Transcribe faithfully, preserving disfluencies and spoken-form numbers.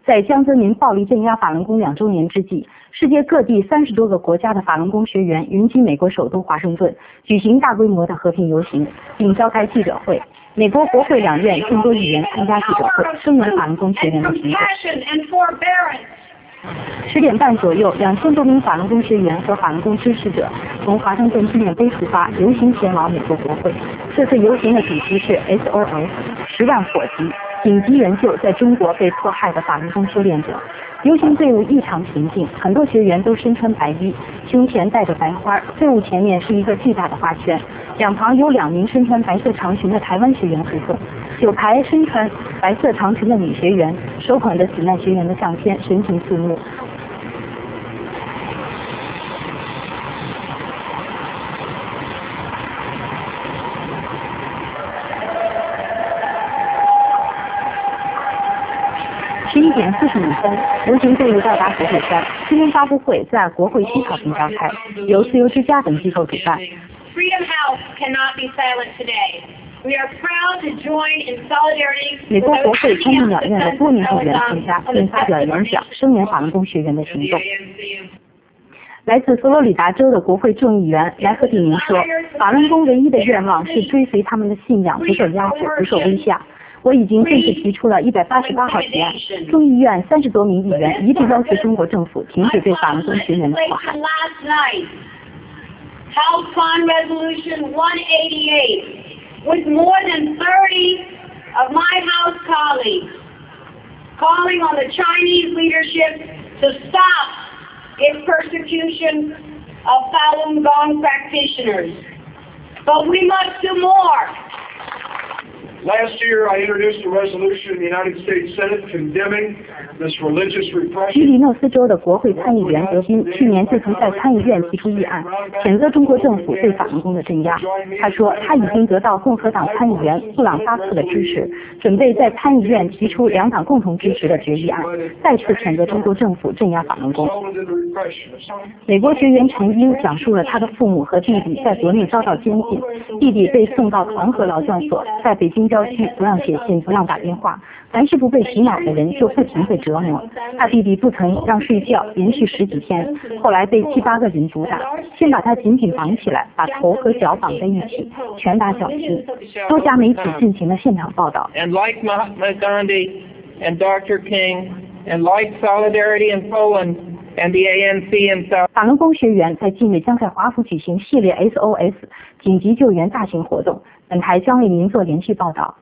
在江泽民暴力镇压法轮功两周年之际，世界各地三十多个国家的法轮功学员云集美国首都华盛顿，举行大规模的和平游行，并召开记者会。美国国会两院众多议员参加记者会，声援法轮功学员的行动。十点半左右，两千多名法轮功学员和法轮功支持者从华盛顿纪念碑出发，游行前往美国国会。这次游行的主题是 S O S 十万火急，紧急援救在中国被迫害的法轮功修炼者。游行队伍异常平静，很多学员都身穿白衣，胸前戴着白花。队伍前面是一个巨大的花圈，两旁有两名身穿白色长裙的台湾学员护送。九排身穿白色长裙的女学员手捧着死难学员的相片，神情肃穆。十一点四十五分，游行队伍到达国会山。新闻发布会在国会西草坪召开，由自由之家等机构主办。美国国会参议两院的多名议员参加，并发表演讲，声援法轮功学员的行动。来自佛罗里达州的国会众议员莱赫蒂宁说：“法轮功唯一的愿望是追随他们的信仰，不受压迫，不受威吓。我已经正式提出了一百八十八号提案，众议院三十多名议员一致要求中国政府停止对法轮功学员的迫害。” House Con Resolution one eighty-eight, with more than thirty of my House colleagues calling on the Chinese leadership to stop its persecution of Falun Gong practitioners. But we must do more. Last year, I introduced a resolution in the United States Senate condemning this religious repression. 伊利诺斯州的国会参议员德宾去年就曾在参议院提出议案，谴责中国政府对法轮功的镇压。他说，他已经得到共和党参议员布朗巴克的支持，准备在参议院提出两党共同支持的决议案，再次谴责中国政府镇压法轮功。美国学员陈英讲述了他的父母和弟弟在国内遭到监禁，弟弟被送到团河劳教所，在北京郊区不让写信，不让打电话，凡是不被洗脑的人就不停被折磨。他弟弟不曾让睡觉，连续十几天，后来被七八个人毒打，先把他紧紧绑起来，把头和脚绑在一起，拳打脚踢。多家媒体进行了现场报道。 And like Mahatma Gandhi and Doctor King, and like Solidarity in Poland and the A N C in South. 法轮功学员在近日将在华府举行系列 S O S 紧急救援大型活动，本台将为您做连续报道。